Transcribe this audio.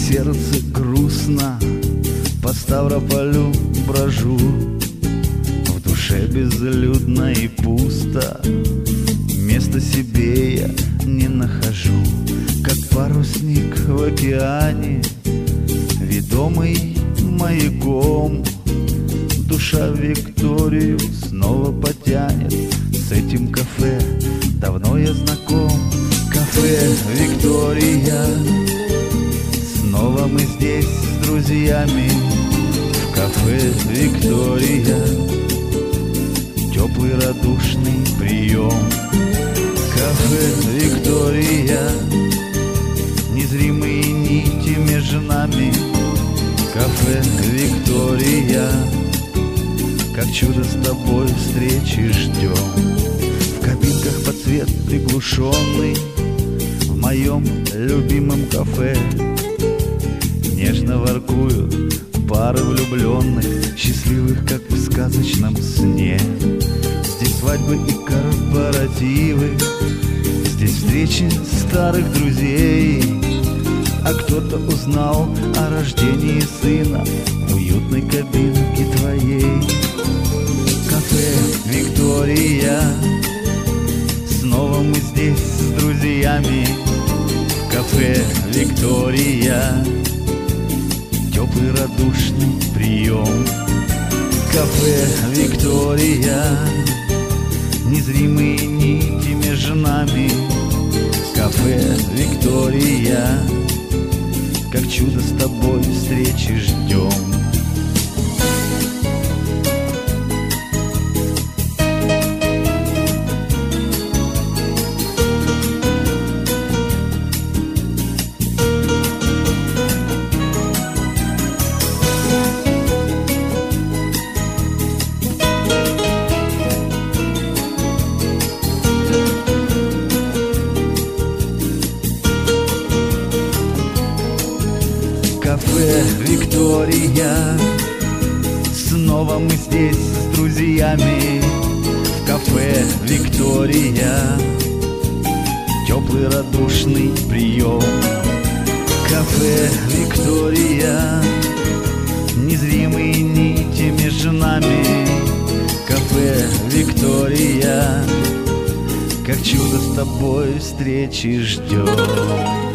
сердце грустно, по Ставрополю брожу, в душе безлюдно и пусто, места себе я не нахожу. Как парусник в океане, ведомый маяком, душа Викторию снова потянет. С этим кафе давно я знаком. Кафе Виктория, снова мы здесь с друзьями. В кафе Виктория теплый радушный прием. Кафе Виктория, незримые нити между нами. Кафе Виктория, как чудо с тобой встречи ждем. В кабинках под свет приглушенный, в моем любимом кафе нежно воркуют пары влюбленных, счастливых, как в сказочном сне. Здесь свадьбы и корпоративы, здесь встречи старых друзей. А кто-то узнал о рождении сына в уютной кабинке твоей. Кафе Виктория, снова мы здесь с друзьями. В кафе Виктория теплый радушный прием. Кафе Виктория, незримые нити между нами. Кафе Виктория, как чудо с тобой встречи ждем. Кафе Виктория, снова мы здесь с друзьями. В кафе Виктория теплый радушный прием. Кафе Виктория, незримые нити между нами. Кафе Виктория, как чудо с тобой встречи ждем.